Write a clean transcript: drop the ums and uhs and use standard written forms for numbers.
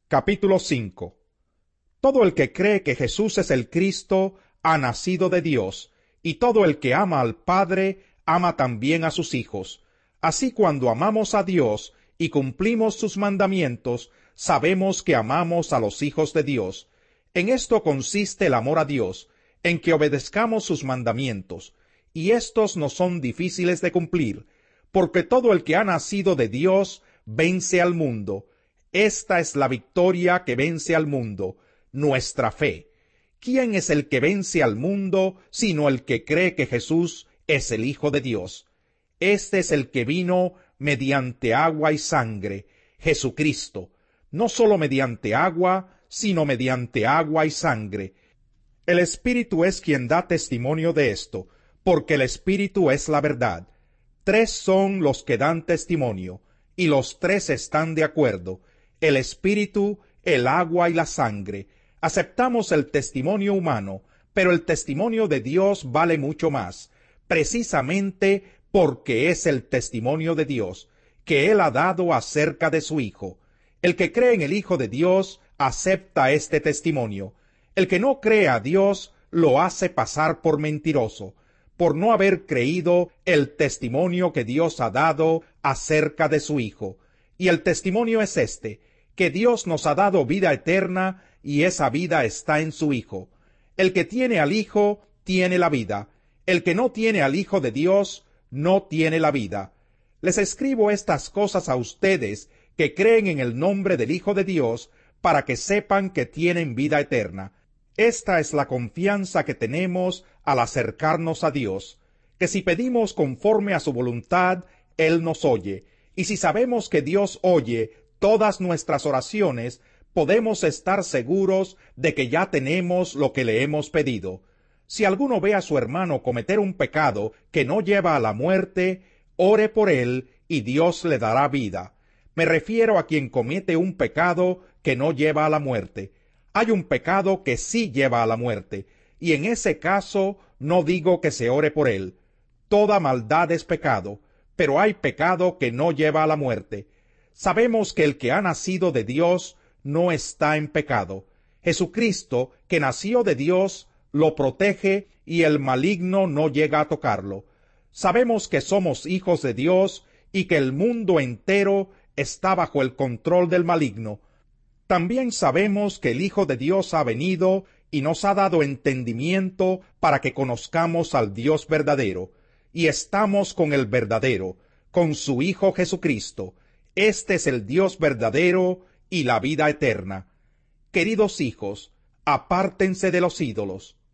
Capítulo 5. Todo el que cree que Jesús es el Cristo ha nacido de Dios, y todo el que ama al Padre ama también a sus hijos. Así, cuando amamos a Dios y cumplimos sus mandamientos, sabemos que amamos a los hijos de Dios. En esto consiste el amor a Dios, en que obedezcamos sus mandamientos, y estos no son difíciles de cumplir, porque todo el que ha nacido de Dios vence al mundo. Esta es la victoria que vence al mundo, nuestra fe. ¿Quién es el que vence al mundo, sino el que cree que Jesús es el Hijo de Dios? Este es el que vino mediante agua y sangre, Jesucristo, no sólo mediante agua, sino mediante agua y sangre. El Espíritu es quien da testimonio de esto, porque el Espíritu es la verdad. Tres son los que dan testimonio, y los tres están de acuerdo: el Espíritu, el agua y la sangre. Aceptamos el testimonio humano, pero el testimonio de Dios vale mucho más, precisamente porque es el testimonio de Dios, que Él ha dado acerca de su Hijo. El que cree en el Hijo de Dios acepta este testimonio. El que no cree a Dios lo hace pasar por mentiroso, por no haber creído el testimonio que Dios ha dado acerca de su Hijo. Y el testimonio es este, que Dios nos ha dado vida eterna, y esa vida está en su Hijo. El que tiene al Hijo tiene la vida. El que no tiene al Hijo de Dios no tiene la vida. Les escribo estas cosas a ustedes que creen en el nombre del Hijo de Dios, para que sepan que tienen vida eterna. Esta es la confianza que tenemos al acercarnos a Dios, que si pedimos conforme a su voluntad, Él nos oye, y si sabemos que Dios oye todas nuestras oraciones, podemos estar seguros de que ya tenemos lo que le hemos pedido. Si alguno ve a su hermano cometer un pecado que no lleva a la muerte, ore por él y Dios le dará vida. Me refiero a quien comete un pecado que no lleva a la muerte. Hay un pecado que sí lleva a la muerte, y en ese caso no digo que se ore por él. Toda maldad es pecado, pero hay pecado que no lleva a la muerte. Sabemos que el que ha nacido de Dios no está en pecado. Jesucristo, que nació de Dios, lo protege y el maligno no llega a tocarlo. Sabemos que somos hijos de Dios y que el mundo entero está bajo el control del maligno. También sabemos que el Hijo de Dios ha venido y nos ha dado entendimiento para que conozcamos al Dios verdadero, y estamos con el verdadero, con su Hijo Jesucristo. Este es el Dios verdadero y la vida eterna. Queridos hijos, apártense de los ídolos.